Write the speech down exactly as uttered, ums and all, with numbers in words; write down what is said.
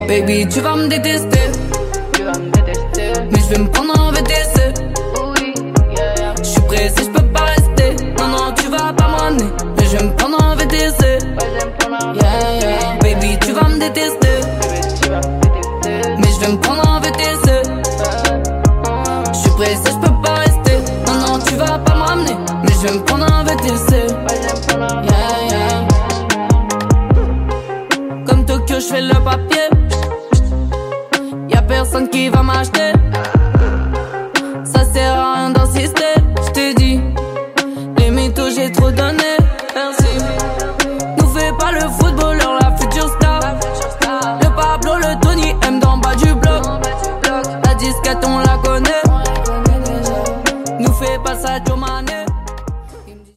Baby, tu vas me détester. Tu vas me détester. Mais je vais me prendre en V T C. Oui, yeah, yeah. Je suis pressé, je peux pas rester. Non, non, tu vas pas m'amener. Mais je vais me prendre en V T C. Ouais, j'aime prendre en Yeah, yeah. Baby, tu vas me détester. Baby, tu vas me détester. Mais je vais me prendre en V T C. Je suis pressé, je peux pas rester. Non, non, tu vas pas m'amener. Mais je vais me prendre en V T C. Ouais, j'aime prendre en Yeah, yeah. Comme Tokyo, je fais le papier. Y'a personne qui va m'acheter.